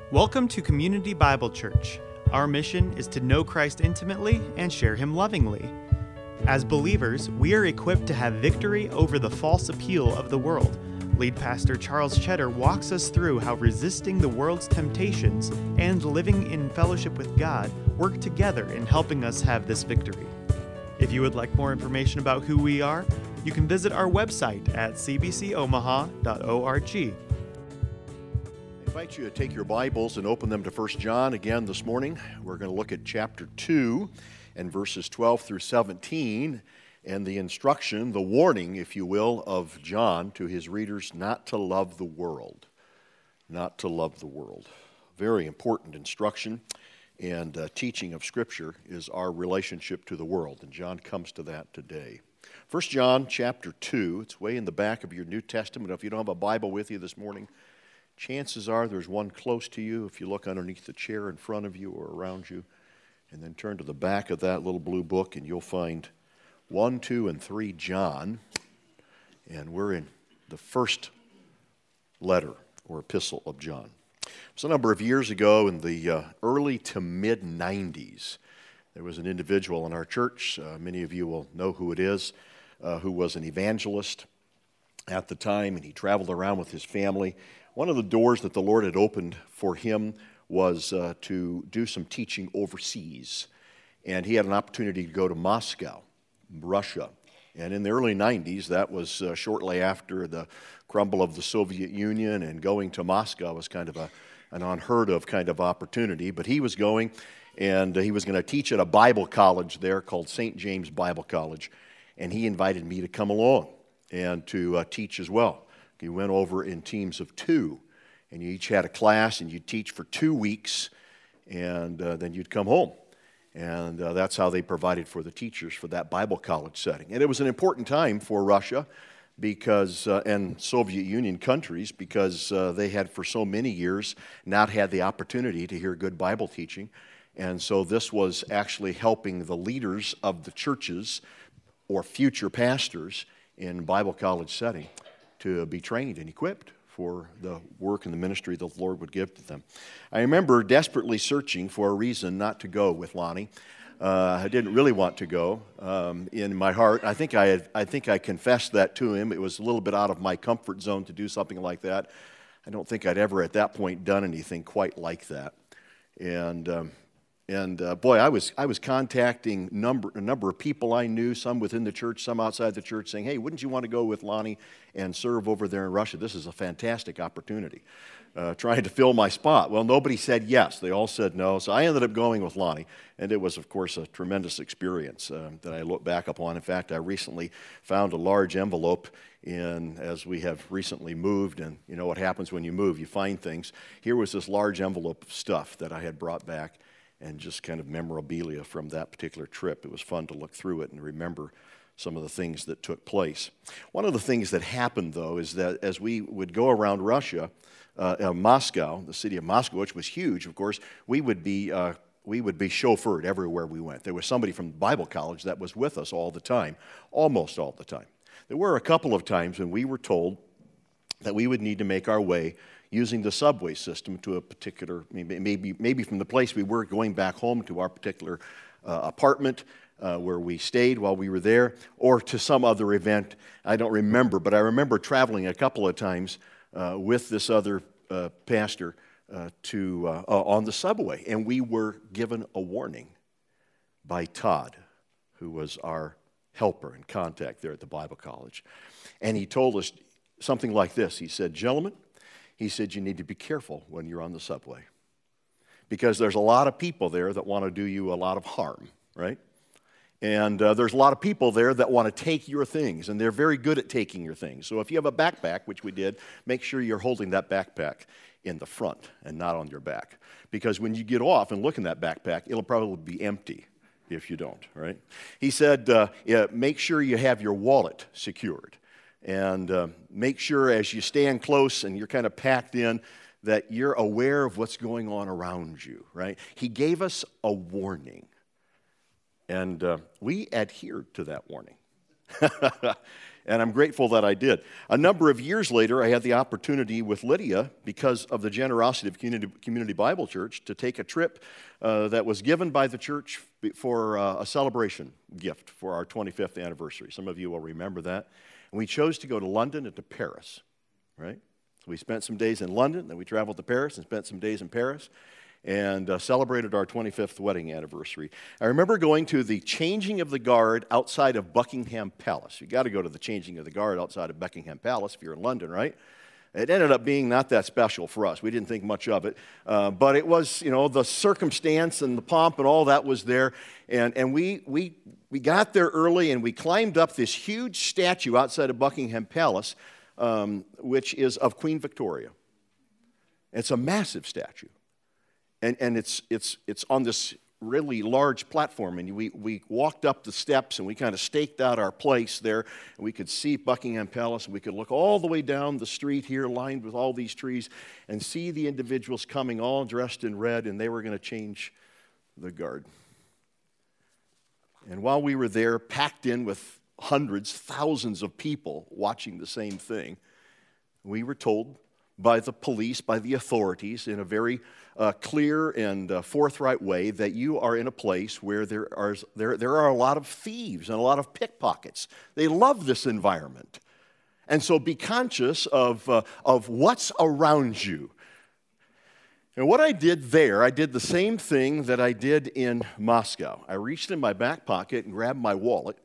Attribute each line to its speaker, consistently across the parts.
Speaker 1: Welcome to Community Bible Church. Our mission is to know Christ intimately and share Him lovingly. As believers, we are equipped to have victory over the false appeal of the world. Lead Pastor Charles Cheddar walks us through how resisting the world's temptations and living in fellowship with God work together in helping us have this victory. If you would like more information about who we are, you can visit our website at cbcomaha.org.
Speaker 2: I invite you to take your Bibles and open them to 1 John again this morning. We're going to look at chapter 2 and verses 12 through 17 and the instruction, the warning, if you will, of John to his readers not to love the world. Not to love the world. Very important instruction and teaching of Scripture is our relationship to the world, and John comes to that today. 1 John chapter 2, it's way in the back of your New Testament. If you don't have a Bible with you this morning, chances are there's one close to you if you look underneath the chair in front of you or around you, and then turn to the back of that little blue book and you'll find 1, 2, and 3 John, and we're in the first letter or epistle of John. So a number of years ago in the early to mid-90s, there was an individual in our church, many of you will know who it is, who was an evangelist at the time, and he traveled around with his family. One of the doors that the Lord had opened for him was to do some teaching overseas. And he had an opportunity to go to Moscow, Russia. And in the early 90s, that was shortly after the crumble of the Soviet Union, and going to Moscow was kind of an unheard of kind of opportunity. But he was going, and he was going to teach at a Bible college there called St. James Bible College. And he invited me to come along and to teach as well. You went over in teams of 2, and you each had a class, and you'd teach for 2 weeks, and then you'd come home. And that's how they provided for the teachers for that Bible college setting. And it was an important time for Russia because and Soviet Union countries because they had for so many years not had the opportunity to hear good Bible teaching. And so this was actually helping the leaders of the churches or future pastors in Bible college setting to be trained and equipped for the work and the ministry that the Lord would give to them. I remember desperately searching for a reason not to go with Lonnie. I didn't really want to go in my heart. I think I confessed that to him. It was a little bit out of my comfort zone to do something like that. I don't think I'd ever at that point done anything quite like that. Boy, I was contacting a number of people I knew, some within the church, some outside the church, saying, hey, wouldn't you want to go with Lonnie and serve over there in Russia? This is a fantastic opportunity. Trying to fill my spot. Well, nobody said yes. They all said no. So I ended up going with Lonnie, and it was, of course, a tremendous experience that I look back upon. In fact, I recently found a large envelope as we have recently moved, and you know what happens when you move. You find things. Here was this large envelope of stuff that I had brought back, and just kind of memorabilia from that particular trip. It was fun to look through it and remember some of the things that took place. One of the things that happened, though, is that as we would go around Russia, Moscow, the city of Moscow, which was huge, of course, we would be chauffeured everywhere we went. There was somebody from Bible college that was with us all the time, almost all the time. There were a couple of times when we were told that we would need to make our way using the subway system to a particular, maybe from the place we were going back home to our particular apartment where we stayed while we were there, or to some other event. I don't remember, but I remember traveling a couple of times with this other pastor on the subway, and we were given a warning by Todd, who was our helper and contact there at the Bible college. And he told us something like this. He said, gentlemen, he said, you need to be careful when you're on the subway because there's a lot of people there that want to do you a lot of harm, right? And there's a lot of people there that want to take your things, and they're very good at taking your things. So if you have a backpack, which we did, make sure you're holding that backpack in the front and not on your back, because when you get off and look in that backpack, it'll probably be empty if you don't, right? He said, make sure you have your wallet secured. And make sure as you stand close and you're kind of packed in that you're aware of what's going on around you, right? He gave us a warning, and we adhered to that warning. And I'm grateful that I did. A number of years later, I had the opportunity with Lydia, because of the generosity of Community Bible Church, to take a trip that was given by the church for a celebration gift for our 25th anniversary. Some of you will remember that. And we chose to go to London and to Paris, right? So we spent some days in London, then we traveled to Paris and spent some days in Paris, and celebrated our 25th wedding anniversary. I remember going to the changing of the guard outside of Buckingham Palace. You got to go to the changing of the guard outside of Buckingham Palace if you're in London, right? It ended up being not that special for us. We didn't think much of it. But it was, the circumstance and the pomp and all that was there. And we got there early, and we climbed up this huge statue outside of Buckingham Palace, which is of Queen Victoria. It's a massive statue. And it's on this really large platform, and we walked up the steps, and we kind of staked out our place there, and we could see Buckingham Palace, and we could look all the way down the street here, lined with all these trees, and see the individuals coming all dressed in red, and they were going to change the guard. And while we were there, packed in with hundreds, thousands of people watching the same thing, we were told by the police, by the authorities, in a very clear and forthright way, that you are in a place where there are a lot of thieves and a lot of pickpockets. They love this environment. And so be conscious of what's around you. And what I did there, I did the same thing that I did in Moscow. I reached in my back pocket and grabbed my wallet.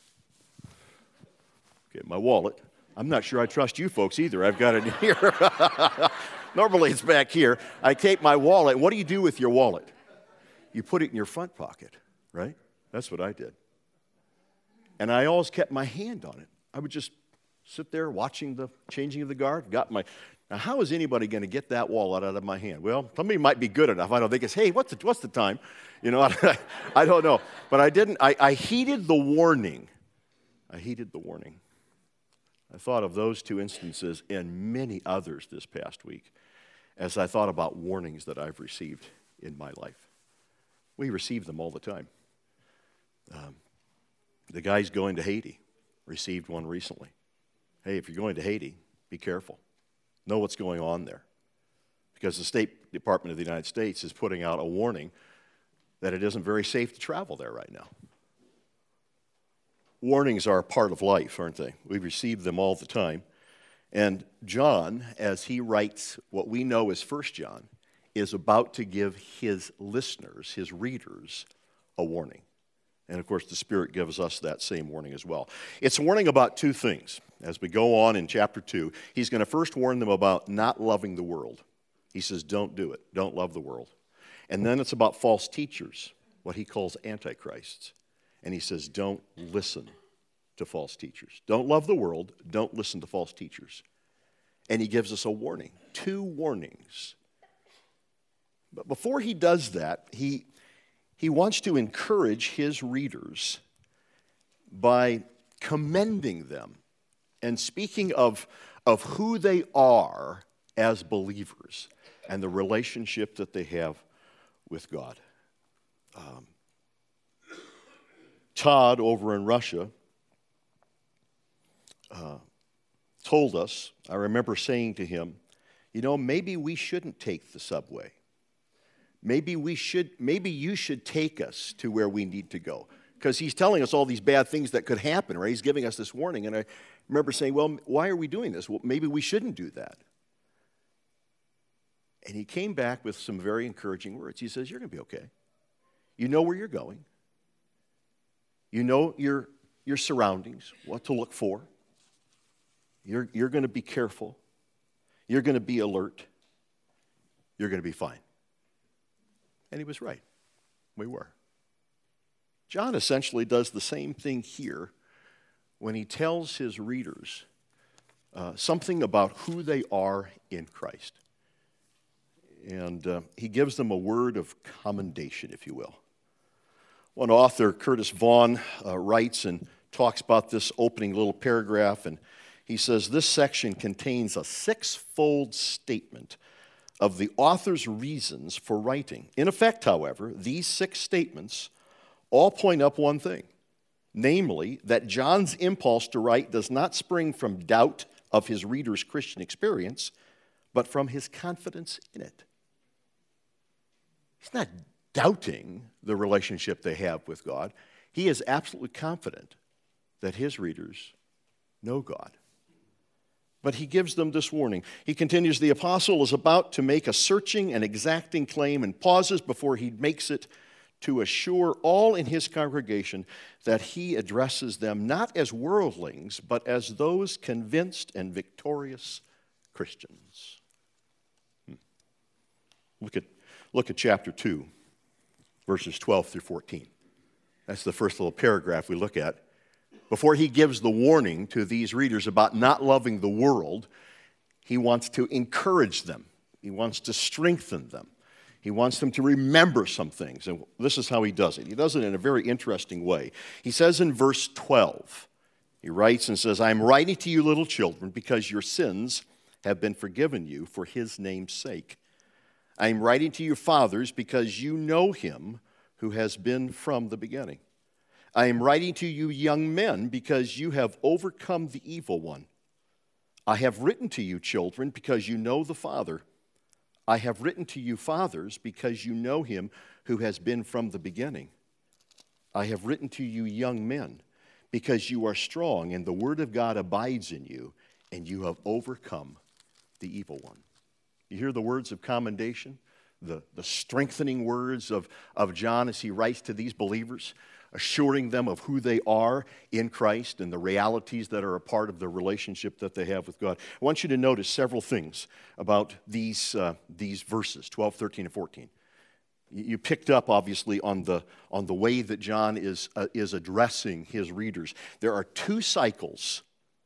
Speaker 2: Okay, my wallet. I'm not sure I trust you folks either. I've got it here. Normally it's back here. I take my wallet. What do you do with your wallet? You put it in your front pocket, right? That's what I did. And I always kept my hand on it. I would just sit there watching the changing of the guard. Now, how is anybody going to get that wallet out of my hand? Well, somebody might be good enough. I don't think it's, hey, what's the time? I don't know. But I didn't. I heeded the warning. I thought of those two instances and many others this past week as I thought about warnings that I've received in my life. We receive them all the time. The guys going to Haiti received one recently. Hey, if you're going to Haiti, be careful. Know what's going on there. Because the State Department of the United States is putting out a warning that it isn't very safe to travel there right now. Warnings are a part of life, aren't they? We receive them all the time. And John, as he writes what we know as 1 John, is about to give his listeners, his readers, a warning. And of course, the Spirit gives us that same warning as well. It's a warning about two things. As we go on in chapter 2, he's going to first warn them about not loving the world. He says, don't do it. Don't love the world. And then it's about false teachers, what he calls antichrists. And he says, don't listen to false teachers. Don't love the world. Don't listen to false teachers. And he gives us a warning, 2 warnings. But before he does that, he wants to encourage his readers by commending them and speaking of who they are as believers and the relationship that they have with God. Todd over in Russia told us, I remember saying to him, maybe we shouldn't take the subway. Maybe you should take us to where we need to go. Because he's telling us all these bad things that could happen, right? He's giving us this warning. And I remember saying, well, why are we doing this? Well, maybe we shouldn't do that. And he came back with some very encouraging words. He says, you're going to be okay. You know where you're going. You know your surroundings, what to look for. You're going to be careful. You're going to be alert. You're going to be fine. And he was right. We were. John essentially does the same thing here when he tells his readers something about who they are in Christ. And he gives them a word of commendation, if you will. One author, Curtis Vaughan, writes and talks about this opening little paragraph, and he says, this section contains a 6-fold statement of the author's reasons for writing. In effect, however, these 6 statements all point up one thing, namely, that John's impulse to write does not spring from doubt of his readers' Christian experience, but from his confidence in it. He's not doubting the relationship they have with God. He is absolutely confident that his readers know God. But he gives them this warning. He continues, the apostle is about to make a searching and exacting claim and pauses before he makes it to assure all in his congregation that he addresses them not as worldlings, but as those convinced and victorious Christians. Look at chapter 2, verses 12 through 14. That's the first little paragraph we look at. Before he gives the warning to these readers about not loving the world, he wants to encourage them. He wants to strengthen them. He wants them to remember some things. And this is how he does it. He does it in a very interesting way. He says in verse 12, he writes and says, I am writing to you, little children, because your sins have been forgiven you for his name's sake. I am writing to you, fathers, because you know him who has been from the beginning. I am writing to you, young men, because you have overcome the evil one. I have written to you, children, because you know the Father. I have written to you, fathers, because you know him who has been from the beginning. I have written to you, young men, because you are strong, and the word of God abides in you, and you have overcome the evil one. You hear the words of commendation, the strengthening words of John as he writes to these believers, assuring them of who they are in Christ and the realities that are a part of the relationship that they have with God. I want you to notice several things about these verses, 12, 13, and 14. You picked up, obviously, on the way that John is addressing his readers. There are two cycles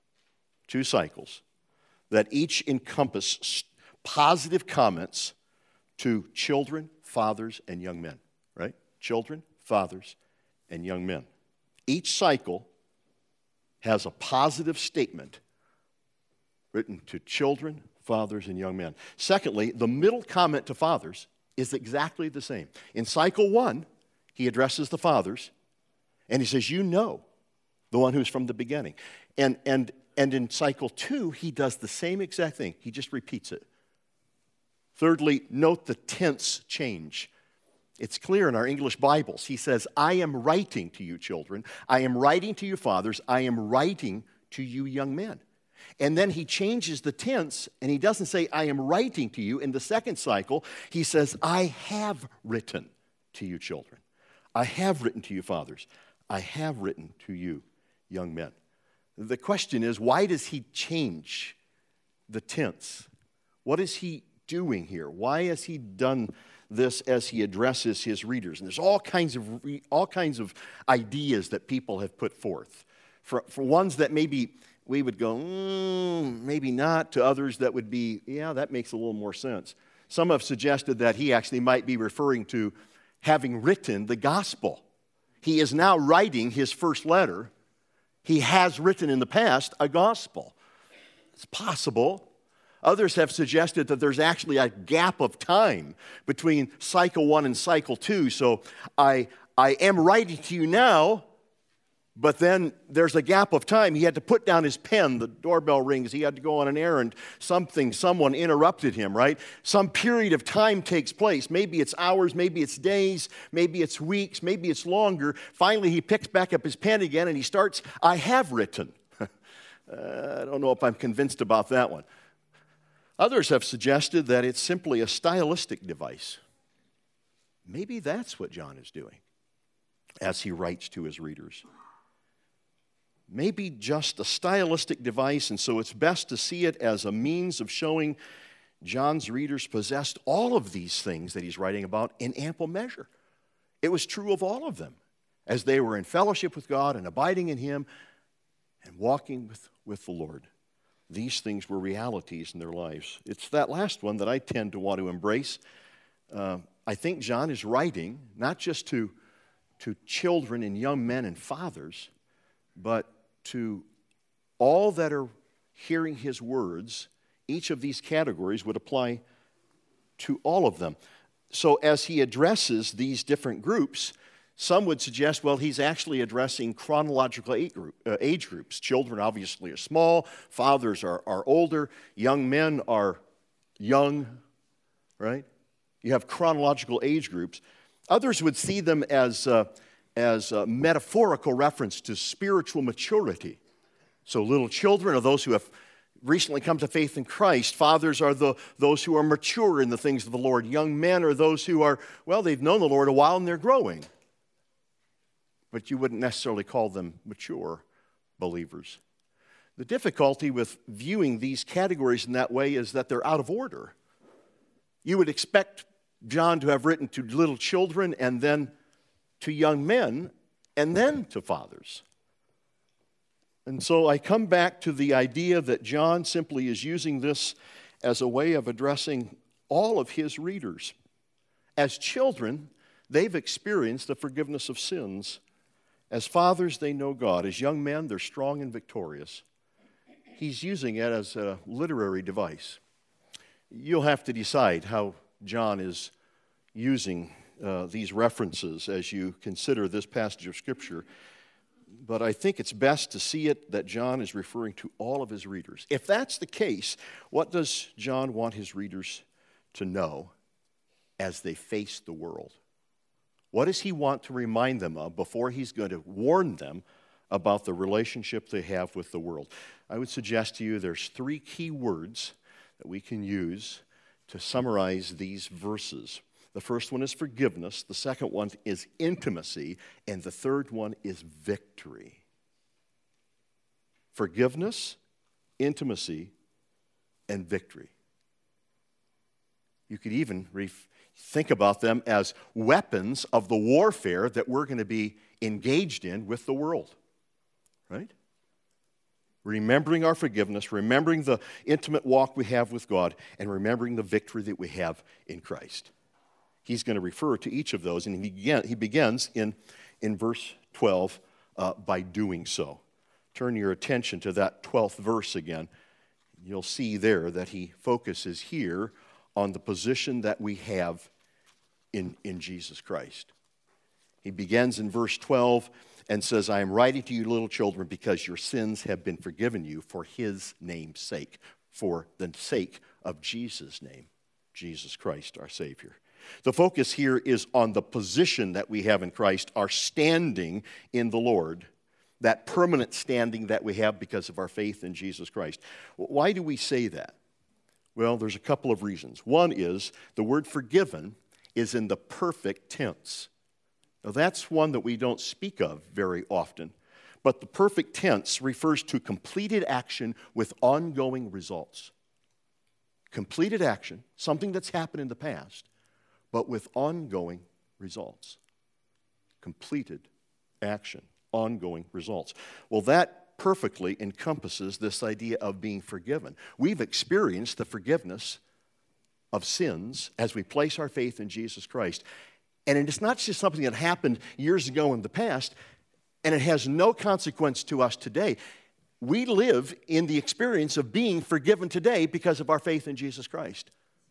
Speaker 2: that each encompass positive comments to children, fathers, and young men, right? Children, fathers, and young men. Each cycle has a positive statement written to children, fathers, and young men. Secondly, the middle comment to fathers is exactly the same. In cycle 1, he addresses the fathers, and he says, you know the one who's from the beginning. And in cycle 2, he does the same exact thing. He just repeats it. Thirdly, note the tense change. It's clear in our English Bibles. He says, I am writing to you, children. I am writing to you, fathers. I am writing to you, young men. And then he changes the tense, and he doesn't say, I am writing to you. In the second cycle, he says, I have written to you, children. I have written to you, fathers. I have written to you, young men. The question is, why does he change the tense? What is he doing here? Why has he done this as he addresses his readers? And there's all kinds of ideas that people have put forth. For ones that maybe we would go, maybe not, to others that would be, yeah, that makes a little more sense. Some have suggested that he actually might be referring to having written the gospel. He is now writing his first letter. He has written in the past a gospel. It's possible. Others have suggested that there's actually a gap of time between cycle 1 and cycle 2. So I am writing to you now, but then there's a gap of time. He had to put down his pen. The doorbell rings. He had to go on an errand. Someone interrupted him, right? Some period of time takes place. Maybe it's hours, maybe it's days, maybe it's weeks, maybe it's longer. Finally, he picks back up his pen again and he starts, I have written. I don't know if I'm convinced about that one. Others have suggested that it's simply a stylistic device. Maybe that's what John is doing as he writes to his readers. Maybe just a stylistic device, and so it's best to see it as a means of showing John's readers possessed all of these things that he's writing about in ample measure. It was true of all of them as they were in fellowship with God and abiding in him and walking with the Lord. These things were realities in their lives. It's that last one that I tend to want to embrace. I think John is writing not just to children and young men and fathers, but to all that are hearing his words. Each of these categories would apply to all of them. So as he addresses these different groups, Some would suggest, well, he's actually addressing chronological age groups. Children obviously are small, fathers are older, young men are young, right? You have chronological age groups. Others would see them as a metaphorical reference to spiritual maturity. So little children are those who have recently come to faith in Christ. Fathers are those who are mature in the things of the Lord. Young men are those who are, well, they've known the Lord a while and they're growing. But you wouldn't necessarily call them mature believers. The difficulty with viewing these categories in that way is that they're out of order. You would expect John to have written to little children and then to young men and then to fathers. And so I come back to the idea that John simply is using this as a way of addressing all of his readers. As children, they've experienced the forgiveness of sins. As fathers, they know God. As young men, they're strong and victorious. He's using it as a literary device. You'll have to decide how John is using these references as you consider this passage of Scripture. But I think it's best to see it that John is referring to all of his readers. If that's the case, what does John want his readers to know as they face the world? What does he want to remind them of before he's going to warn them about the relationship they have with the world? I would suggest to you there's 3 key words that we can use to summarize these verses. The first one is forgiveness, the second one is intimacy, and the third one is victory. Forgiveness, intimacy, and victory. You could even think about them as weapons of the warfare that we're going to be engaged in with the world, right? Remembering our forgiveness, remembering the intimate walk we have with God, and remembering the victory that we have in Christ. He's going to refer to each of those, and he begins in verse 12 by doing so. Turn your attention to that 12th verse again. You'll see there that he focuses here on the position that we have in Jesus Christ. He begins in verse 12 and says, I am writing to you, little children, because your sins have been forgiven you for his name's sake, for the sake of Jesus' name, Jesus Christ, our Savior. The focus here is on the position that we have in Christ, our standing in the Lord, that permanent standing that we have because of our faith in Jesus Christ. Why do we say that? Well, there's a couple of reasons. One is the word forgiven is in the perfect tense. Now, that's one that we don't speak of very often, but the perfect tense refers to completed action with ongoing results. Completed action, something that's happened in the past, but with ongoing results. Completed action, ongoing results. Well, that perfectly encompasses this idea of being forgiven. We've experienced the forgiveness of sins as we place our faith in Jesus Christ. And it's not just something that happened years ago in the past, and it has no consequence to us today. We live in the experience of being forgiven today because of our faith in Jesus Christ.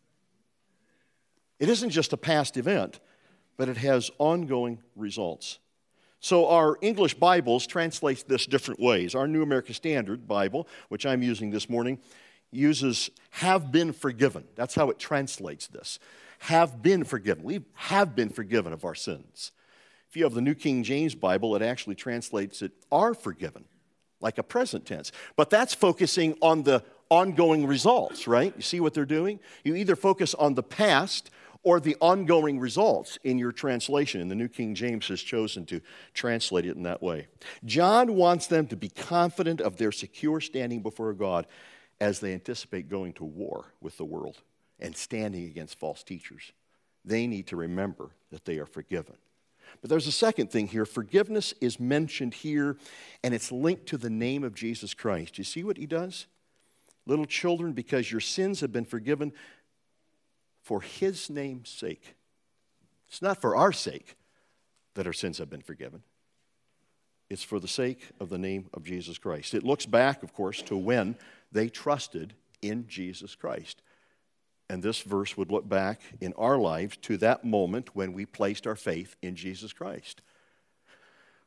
Speaker 2: It isn't just a past event, but it has ongoing results. So our English Bibles translate this different ways. Our New American Standard Bible, which I'm using this morning, uses have been forgiven. That's how it translates this. Have been forgiven. We have been forgiven of our sins. If you have the New King James Bible, it actually translates it are forgiven, like a present tense. But that's focusing on the ongoing results, right? You see what they're doing? You either focus on the past or the ongoing results in your translation. And the New King James has chosen to translate it in that way. John wants them to be confident of their secure standing before God as they anticipate going to war with the world and standing against false teachers. They need to remember that they are forgiven. But there's a second thing here. Forgiveness is mentioned here, and it's linked to the name of Jesus Christ. You see what he does? Little children, because your sins have been forgiven for his name's sake. It's not for our sake that our sins have been forgiven. It's for the sake of the name of Jesus Christ. It looks back, of course, to when they trusted in Jesus Christ. And this verse would look back in our lives to that moment when we placed our faith in Jesus Christ.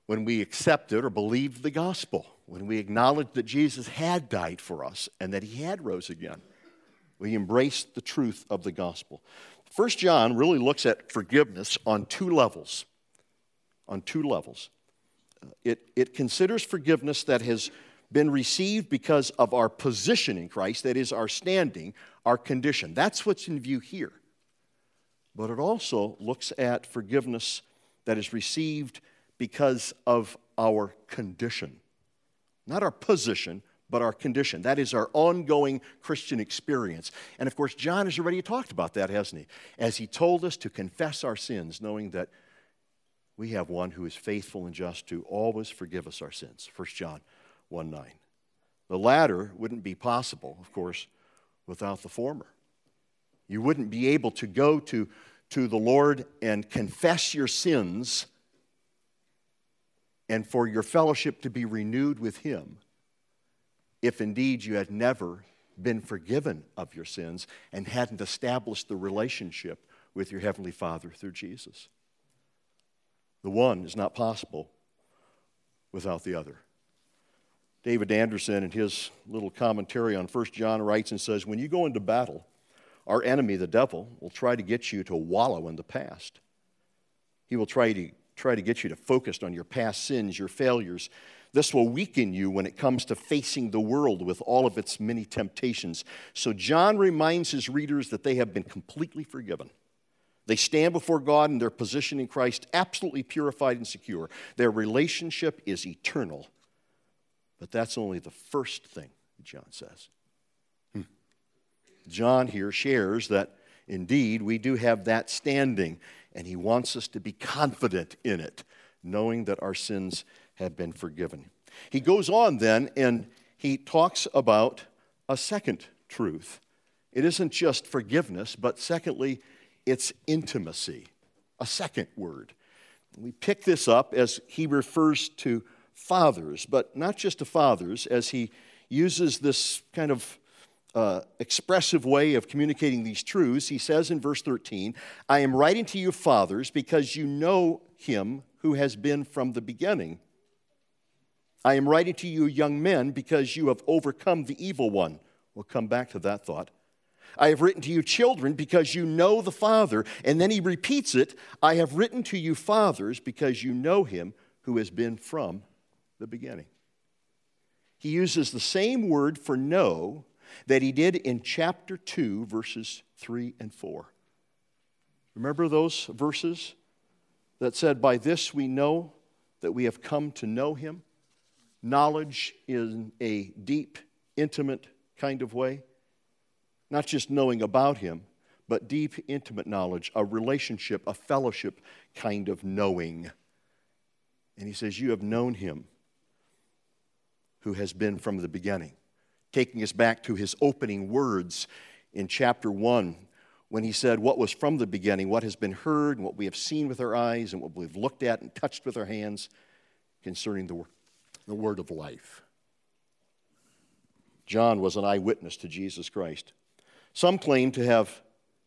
Speaker 2: when we accepted or believed the gospel, when we acknowledged that Jesus had died for us and that he had rose again. We embraced the truth of the gospel. 1 John really looks at forgiveness on two levels. On two levels. It considers forgiveness that has been received because of our position in Christ, that is, our standing, our condition. That's what's in view here. But it also looks at forgiveness that is received because of our condition. Not our position, but our condition. That is our ongoing Christian experience. And of course, John has already talked about that, hasn't he? As he told us to confess our sins, knowing that we have one who is faithful and just to always forgive us our sins. 1 John 1:9. The latter wouldn't be possible, of course, without the former. You wouldn't be able to go to the Lord and confess your sins and for your fellowship to be renewed with him if indeed you had never been forgiven of your sins and hadn't established the relationship with your Heavenly Father through Jesus. The one is not possible without the other. David Anderson, in his little commentary on 1 John, writes and says, when you go into battle, our enemy, the devil, will try to get you to wallow in the past. He will try to get you to focus on your past sins, your failures. This will weaken you when it comes to facing the world with all of its many temptations. So John reminds his readers that they have been completely forgiven. They stand before God in their position in Christ, absolutely purified and secure. Their relationship is eternal. But that's only the first thing, John says. John here shares that indeed we do have that standing, and he wants us to be confident in it, knowing that our sins have been forgiven. He goes on then, and he talks about a second truth. It isn't just forgiveness, but secondly, it's intimacy, a second word. We pick this up as he refers to fathers, but not just to fathers, as he uses this kind of expressive way of communicating these truths. He says in verse 13, I am writing to you, fathers, because you know him who has been from the beginning. I am writing to you, young men, because you have overcome the evil one. We'll come back to that thought. I have written to you, children, because you know the Father. And then he repeats it, I have written to you, fathers, because you know him who has been from the beginning. He uses the same word for know that he did in chapter 2, verses 3 and 4. Remember those verses that said, by this we know that we have come to know him? Knowledge in a deep, intimate kind of way. Not just knowing about him, but deep, intimate knowledge, a relationship, a fellowship kind of knowing. And he says, you have known him who has been from the beginning. Taking us back to his opening words in chapter 1, when he said what was from the beginning, what has been heard, and what we have seen with our eyes, and what we've looked at and touched with our hands concerning the word of life. John was an eyewitness to Jesus Christ. Some claim to have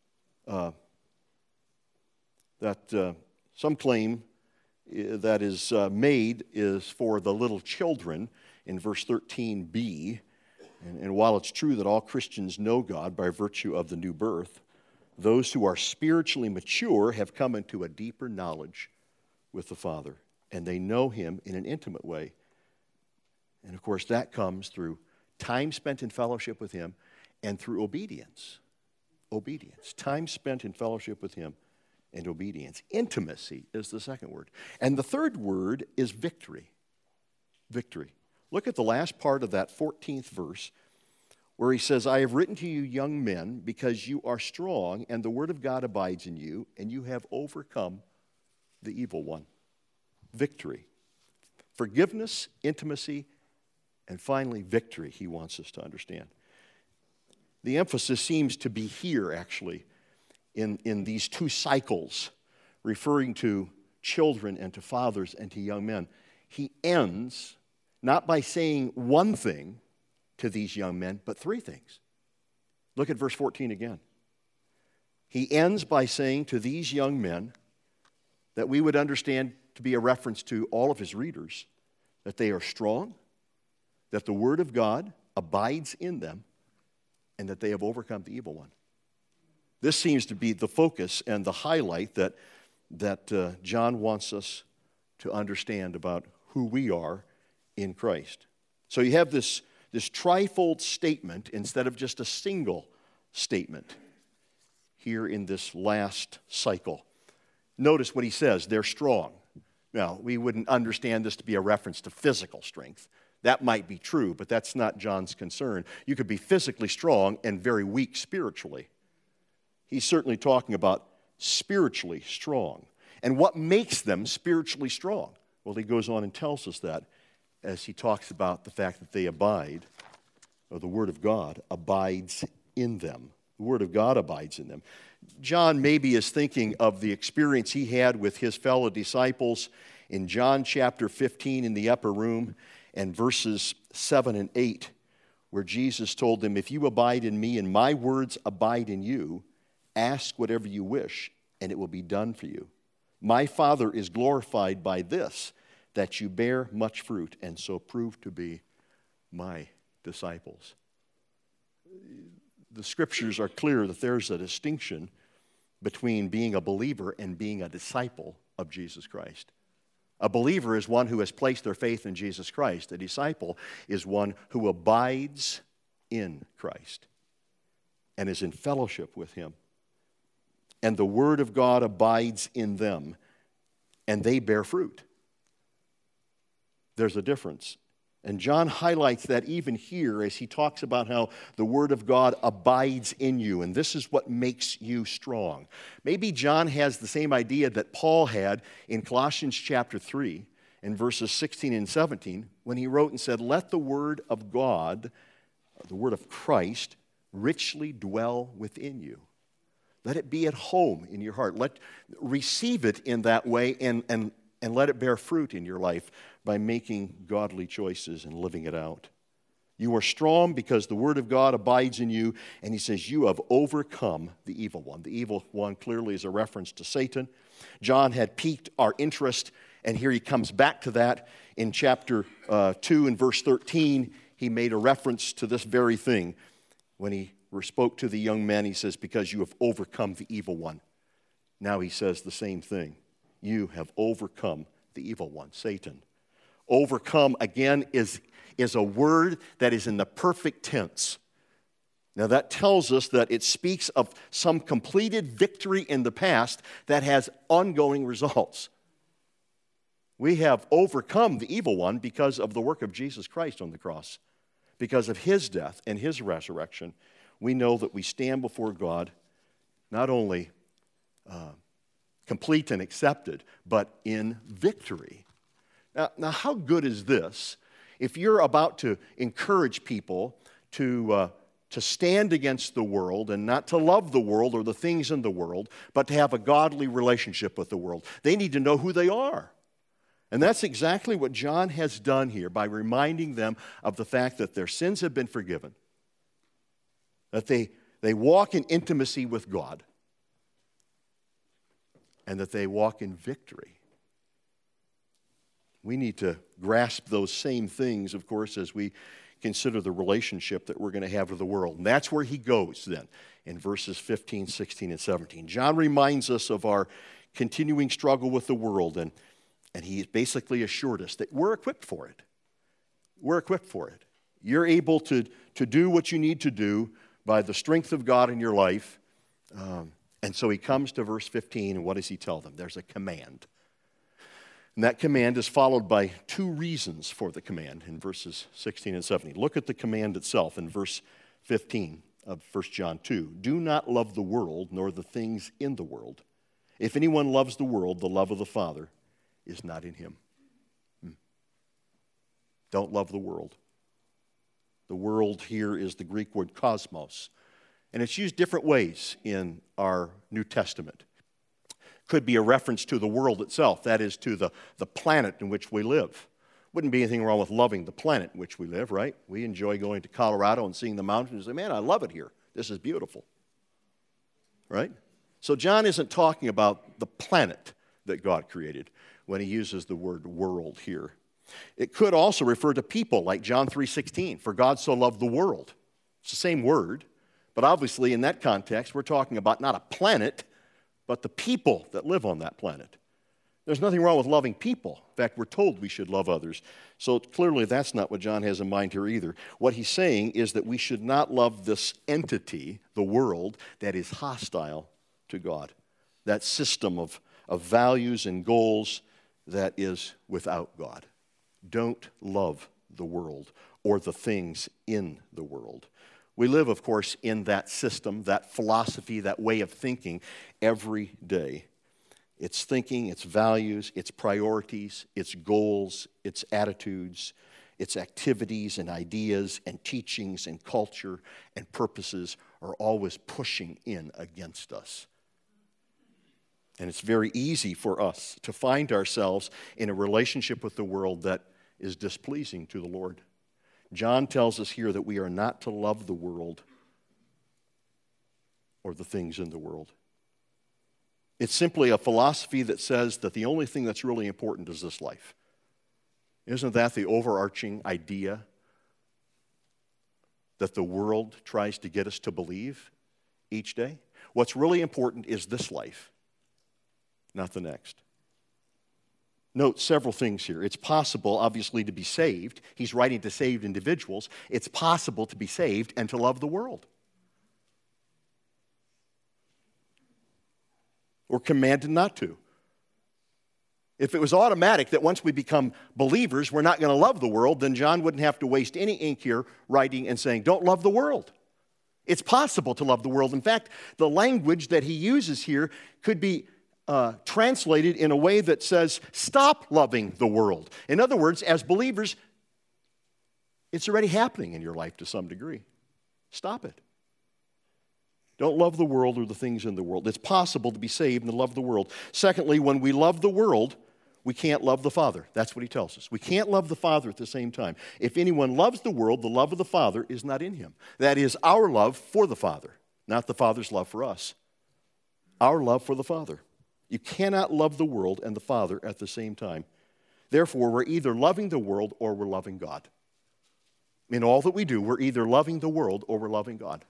Speaker 2: some claim that is made is for the little children in verse 13b. And while it's true that all Christians know God by virtue of the new birth, those who are spiritually mature have come into a deeper knowledge with the Father, and they know him in an intimate way. And of course, that comes through time spent in fellowship with him and through obedience. Obedience. Time spent in fellowship with him and obedience. Intimacy is the second word. And the third word is victory. Victory. Look at the last part of that 14th verse where he says, I have written to you, young men, because you are strong and the word of God abides in you, and you have overcome the evil one. Victory. Forgiveness, intimacy, and finally victory, he wants us to understand. The emphasis seems to be here, actually, in these two cycles, referring to children and to fathers and to young men. He ends not by saying one thing to these young men, but three things. Look at verse 14 again. He ends by saying to these young men that we would understand to be a reference to all of his readers, that they are strong, that the Word of God abides in them, and that they have overcome the evil one. This seems to be the focus and the highlight that John wants us to understand about who we are in Christ. So you have this trifold statement instead of just a single statement here in this last cycle. Notice what he says, they're strong. Now, we wouldn't understand this to be a reference to physical strength. That might be true, but that's not John's concern. You could be physically strong and very weak spiritually. He's certainly talking about spiritually strong. And what makes them spiritually strong? Well, he goes on and tells us that as he talks about the fact that they abide, or the Word of God abides in them. The Word of God abides in them. John maybe is thinking of the experience he had with his fellow disciples in John chapter 15 in the upper room and verses 7 and 8, where Jesus told them, if you abide in me and my words abide in you, ask whatever you wish and it will be done for you. My Father is glorified by this, that you bear much fruit and so prove to be my disciples. The scriptures are clear that there's a distinction between being a believer and being a disciple of Jesus Christ. A believer is one who has placed their faith in Jesus Christ. A disciple is one who abides in Christ and is in fellowship with him. And the Word of God abides in them, and they bear fruit. There's a difference. And John highlights that even here as he talks about how the Word of God abides in you, and this is what makes you strong. Maybe John has the same idea that Paul had in Colossians chapter 3 in verses 16 and 17 when he wrote and said, let the Word of God, the Word of Christ, richly dwell within you. Let it be at home in your heart. Receive it in that way and let it bear fruit in your life by making godly choices and living it out. You are strong because the Word of God abides in you, and he says you have overcome the evil one. The evil one clearly is a reference to Satan. John had piqued our interest, and here he comes back to that in chapter 2 and verse 13. He made a reference to this very thing when he spoke to the young men. He says, because you have overcome the evil one. Now he says the same thing. You have overcome the evil one, Satan. Overcome, again, is a word that is in the perfect tense. Now that tells us that it speaks of some completed victory in the past that has ongoing results. We have overcome the evil one because of the work of Jesus Christ on the cross. Because of his death and his resurrection, we know that we stand before God not only complete and accepted, but in victory. Now, how good is this if you're about to encourage people to stand against the world and not to love the world or the things in the world, but to have a godly relationship with the world? They need to know who they are. And that's exactly what John has done here by reminding them of the fact that their sins have been forgiven, that they walk in intimacy with God, and that they walk in victory. We need to grasp those same things, of course, as we consider the relationship that we're going to have with the world. And that's where he goes then in verses 15, 16, and 17. John reminds us of our continuing struggle with the world, and he basically assured us that we're equipped for it. We're equipped for it. You're able to do what you need to do by the strength of God in your life. And so he comes to verse 15, and what does he tell them? There's a command. And that command is followed by two reasons for the command in verses 16 and 17. Look at the command itself in verse 15 of 1 John 2. Do not love the world, nor the things in the world. If anyone loves the world, the love of the Father is not in him. Don't love the world. The world here is the Greek word cosmos, and it's used different ways in our New Testament. Could be a reference to the world itself, that is, to the planet in which we live. Wouldn't be anything wrong with loving the planet in which we live, right? We enjoy going to Colorado and seeing the mountains and say, man, I love it here. This is beautiful, right? So John isn't talking about the planet that God created. when he uses the word world here. It could also refer to people, like John 3:16, for God so loved the world. It's the same word, but obviously in that context, we're talking about not a planet, but the people that live on that planet. There's nothing wrong with loving people. In fact, we're told we should love others. So clearly that's not what John has in mind here either. What he's saying is that we should not love this entity, the world, that is hostile to God. That system of values and goals that is without God. Don't love the world or the things in the world. We live, of course, in that system, that philosophy, that way of thinking every day. Its thinking, its values, its priorities, its goals, its attitudes, its activities and ideas and teachings and culture and purposes are always pushing in against us. And it's very easy for us to find ourselves in a relationship with the world that is displeasing to the Lord. John tells us here that we are not to love the world or the things in the world. It's simply a philosophy that says that the only thing that's really important is this life. Isn't that the overarching idea that the world tries to get us to believe each day? What's really important is this life, not the next. Note several things here. It's possible, obviously, to be saved. He's writing to saved individuals. It's possible to be saved and to love the world. We're commanded not to. If it was automatic that once we become believers, we're not going to love the world, then John wouldn't have to waste any ink here writing and saying, don't love the world. It's possible to love the world. In fact, the language that he uses here could be translated in a way that says, stop loving the world. In other words, as believers, it's already happening in your life to some degree. Stop it. Don't love the world or the things in the world. It's possible to be saved and to love the world. Secondly, when we love the world, we can't love the Father. That's what he tells us. We can't love the Father at the same time. If anyone loves the world, the love of the Father is not in him. That is our love for the Father, not the Father's love for us. Our love for the Father. You cannot love the world and the Father at the same time. Therefore, we're either loving the world or we're loving God. In all that we do, we're either loving the world or we're loving God.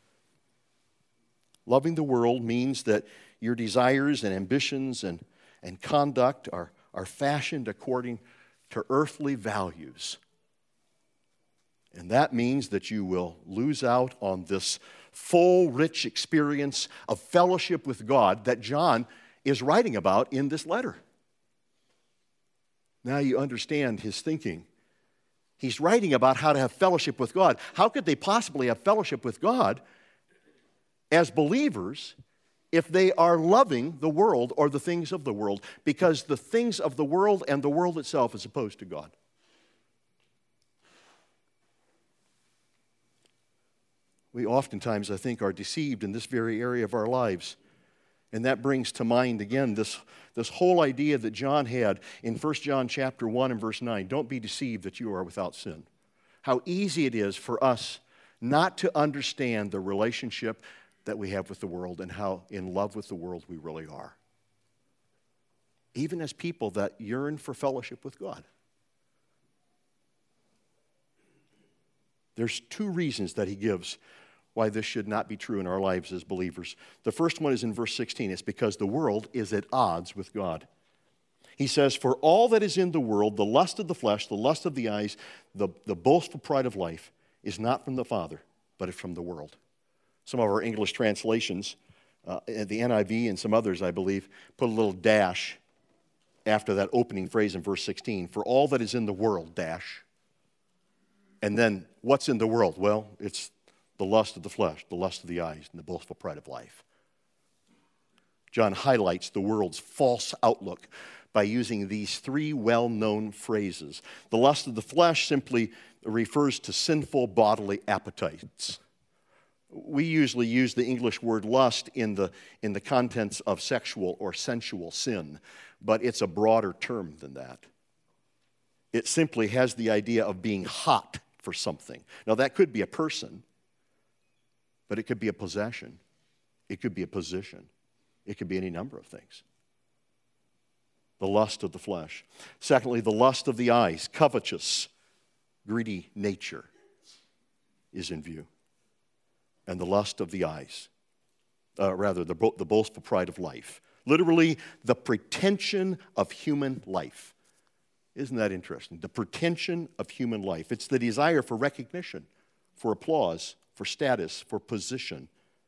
Speaker 2: Loving the world means that your desires and ambitions and conduct are fashioned according to earthly values. And that means that you will lose out on this full, rich experience of fellowship with God that John is writing about in this letter. Now you understand his thinking. He's writing about how to have fellowship with God. How could they possibly have fellowship with God as believers if they are loving the world or the things of the world? Because the things of the world and the world itself is opposed to God. We oftentimes, I think, are deceived in this very area of our lives. And that brings to mind, again, this whole idea that John had in 1 John chapter 1 and verse 9. Don't be deceived that you are without sin. How easy it is for us not to understand the relationship that we have with the world and how in love with the world we really are. Even as people that yearn for fellowship with God. There's two reasons that he gives why this should not be true in our lives as believers. The first one is in verse 16. It's because the world is at odds with God. He says, for all that is in the world, the lust of the flesh, the lust of the eyes, the boastful pride of life, is not from the Father, but it's from the world. Some of our English translations, the NIV and some others, I believe, put a little dash after that opening phrase in verse 16. For all that is in the world, dash. And then, what's in the world? Well, it's the lust of the flesh, the lust of the eyes, and the boastful pride of life. John highlights the world's false outlook by using these three well-known phrases. The lust of the flesh simply refers to sinful bodily appetites. We usually use the English word lust in the contents of sexual or sensual sin, but it's a broader term than that. It simply has the idea of being hot for something. Now, that could be a person, but it could be a possession. It could be a position. It could be any number of things. the lust of the flesh. Secondly, the lust of the eyes, covetous, greedy nature is in view. And the lust of the eyes, the boastful pride of life. Literally, the pretension of human life. Isn't that interesting? The pretension of human life. It's the desire for recognition, for applause, for status, for position.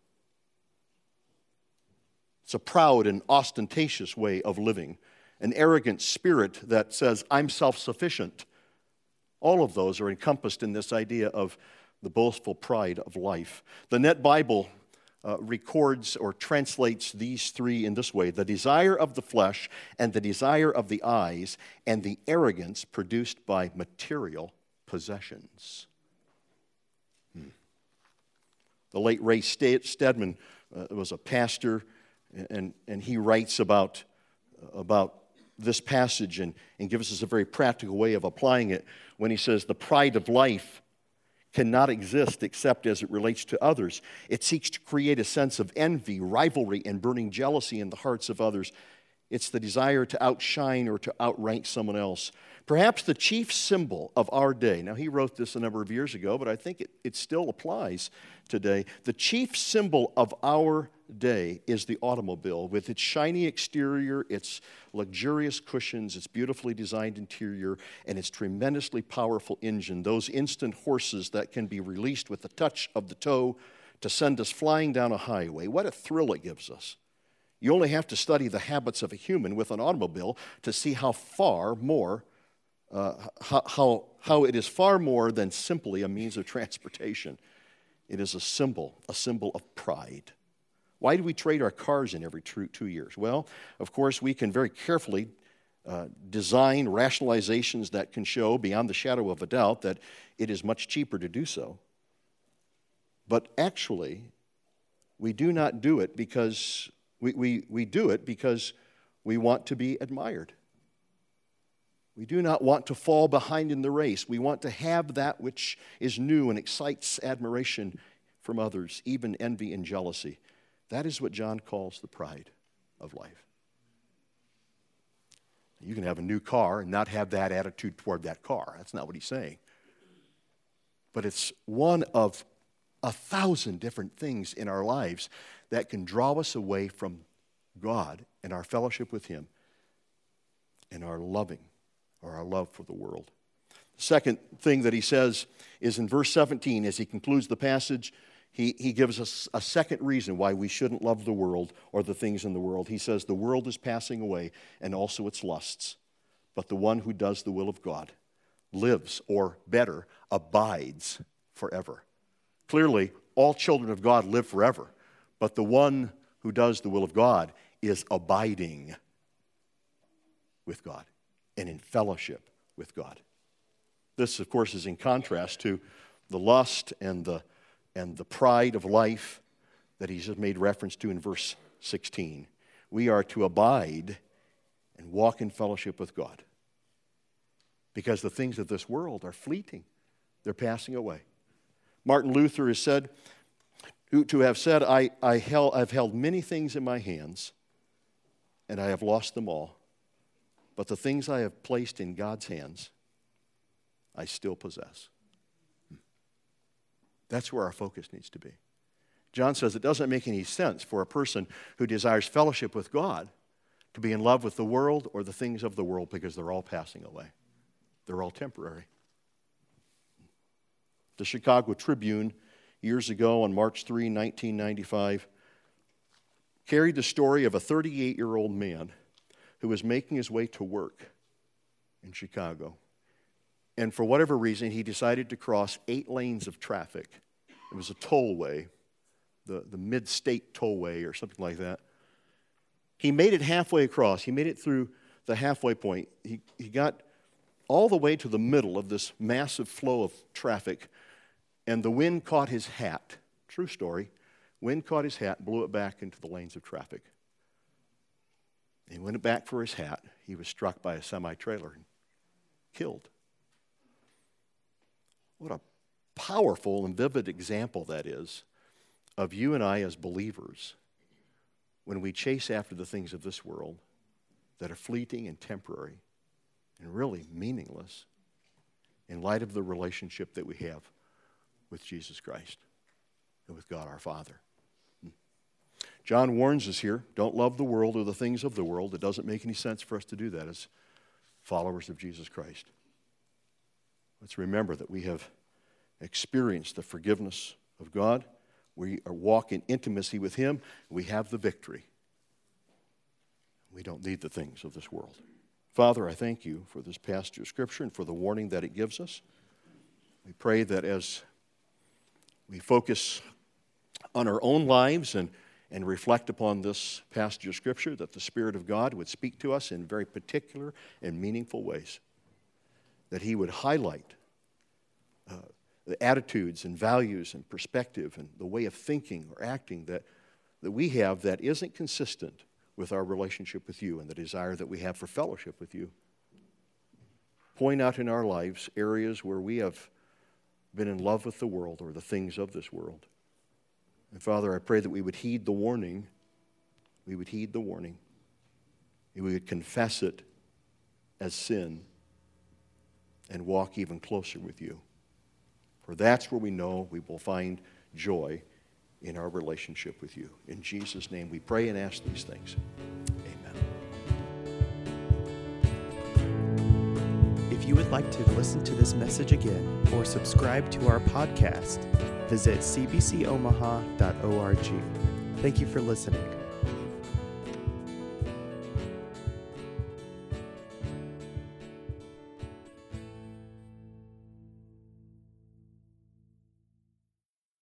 Speaker 2: It's a proud and ostentatious way of living, an arrogant spirit that says, I'm self-sufficient. All of those are encompassed in this idea of the boastful pride of life. The Net Bible records or translates these three in this way: the desire of the flesh and the desire of the eyes and the arrogance produced by material possessions. The late Ray Stedman was a pastor, and he writes about this passage and gives us a very practical way of applying it when he says, the pride of life cannot exist except as it relates to others. It seeks to create a sense of envy, rivalry, and burning jealousy in the hearts of others. It's the desire to outshine or to outrank someone else. Perhaps the chief symbol of our day, now he wrote this a number of years ago, but I think it still applies today. The chief symbol of our day is the automobile, with its shiny exterior, its luxurious cushions, its beautifully designed interior, and its tremendously powerful engine. Those instant horses that can be released with the touch of the toe to send us flying down a highway. What a thrill it gives us. You only have to study the habits of a human with an automobile to see how far more, how it is far more than simply a means of transportation. It is a symbol of pride. Why do we trade our cars in every 2 years? Well, of course, we can very carefully design rationalizations that can show beyond the shadow of a doubt that it is much cheaper to do so. But actually, we do not do it because we do it because we want to be admired. We do not want to fall behind in the race. We want to have that which is new and excites admiration from others, even envy and jealousy. That is what John calls the pride of life. You can have a new car and not have that attitude toward that car. That's not what he's saying. But it's one of 1,000 different things in our lives that can draw us away from God and our fellowship with Him and our loving or our love for the world. The second thing that he says is in verse 17, as he concludes the passage, he gives us a second reason why we shouldn't love the world or the things in the world. He says, the world is passing away and also its lusts, but the one who does the will of God lives, or better, abides forever. Clearly, all children of God live forever, but the one who does the will of God is abiding with God and in fellowship with God. This, of course, is in contrast to the lust and the pride of life that he's just made reference to in verse 16. We are to abide and walk in fellowship with God because the things of this world are fleeting. They're passing away. Martin Luther is said to have said, I've held many things in my hands, and I have lost them all. But the things I have placed in God's hands, I still possess. That's where our focus needs to be. John says it doesn't make any sense for a person who desires fellowship with God to be in love with the world or the things of the world, because they're all passing away. They're all temporary. The Chicago Tribune, years ago on March 3, 1995, carried the story of a 38-year-old man who was making his way to work in Chicago. And for whatever reason, he decided to cross 8 lanes of traffic. It was a tollway, the mid-state tollway or something like that. He made it halfway across. He made it through the halfway point. He got all the way to the middle of this massive flow of traffic, and the wind caught his hat. True story. Wind caught his hat, blew it back into the lanes of traffic. He went back for his hat. He was struck by a semi-trailer and killed. What a powerful and vivid example that is of you and I as believers when we chase after the things of this world that are fleeting and temporary and really meaningless in light of the relationship that we have with Jesus Christ and with God our Father. John warns us here, don't love the world or the things of the world. It doesn't make any sense for us to do that as followers of Jesus Christ. Let's remember that we have experienced the forgiveness of God. We walk in intimacy with Him. We have the victory. We don't need the things of this world. Father, I thank you for this passage of Scripture and for the warning that it gives us. We pray that as we focus on our own lives and reflect upon this passage of Scripture, that the Spirit of God would speak to us in very particular and meaningful ways, that He would highlight the attitudes and values and perspective and the way of thinking or acting that we have that isn't consistent with our relationship with you and the desire that we have for fellowship with you. Point out in our lives areas where we have been in love with the world or the things of this world. And Father, I pray that we would heed the warning. We would heed the warning. We would confess it as sin and walk even closer with you. For that's where we know we will find joy in our relationship with you. In Jesus' name we pray and ask these things. Amen.
Speaker 1: If you would like to listen to this message again or subscribe to our podcast, visit cbcomaha.org. Thank you for listening.